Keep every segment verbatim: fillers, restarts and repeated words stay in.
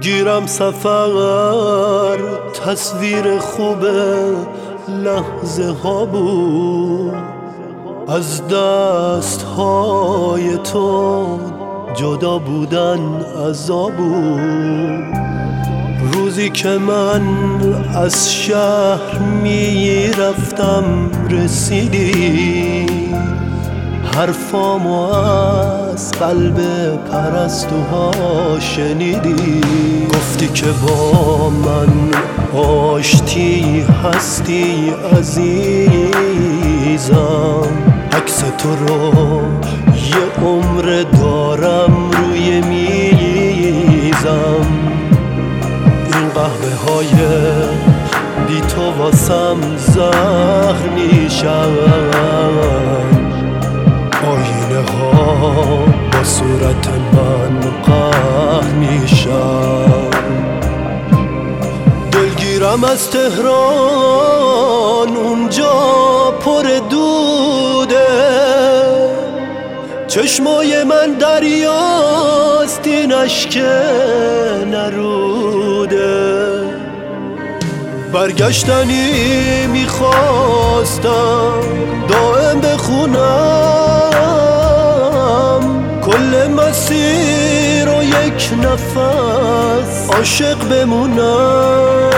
گیرم سفر تصویر خوب لحظه ها بود، از دست های تو جدا بودن عذاب بود. روزی که من از شهر می رفتم رسیدی، حرفامو از قلب پرستوها شنیدی. گفتی که با من آشتی هستی عزیزم، عکس تو رو یه عمر دارم روی میزم. این قهوه های بی تو واسم زهر میشن، آینه ها با صورت من قهر میشن. دلگیرم از تهران اونجا پر دوده، چشمای من دریاست این اشک نروده. برگشتنی میخواستم دائم بخونم، کل مسیر و یک نفس عاشق بمونم.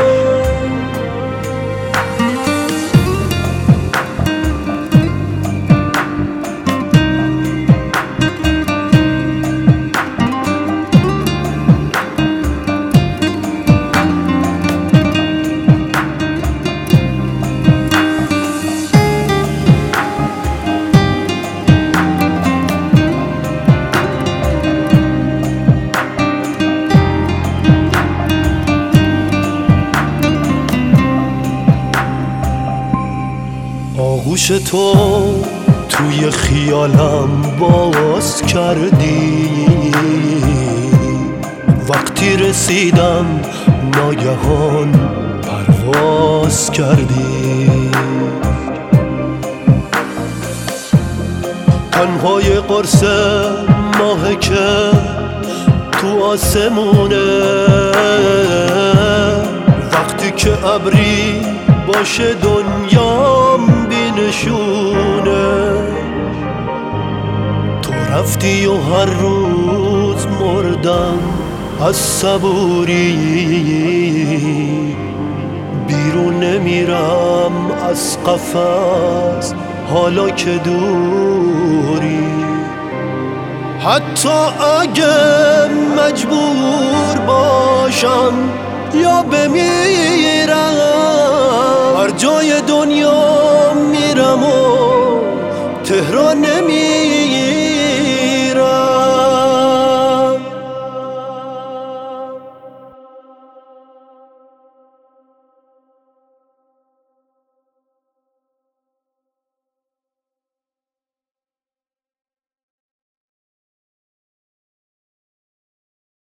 آغوش تو توی خیالم باز کردی، وقتی رسیدم ناگهان پرواز کردی. تنهای قرص ماه که تو آسمونه، وقتی که ابری باشه دنیام نشونه. تو رفتی و هر روز مردم از صبوری، بیرون نمیرم از قفس حالا که دوری. حتی اگه مجبور باشم یا بمیرم، هر جای دنیا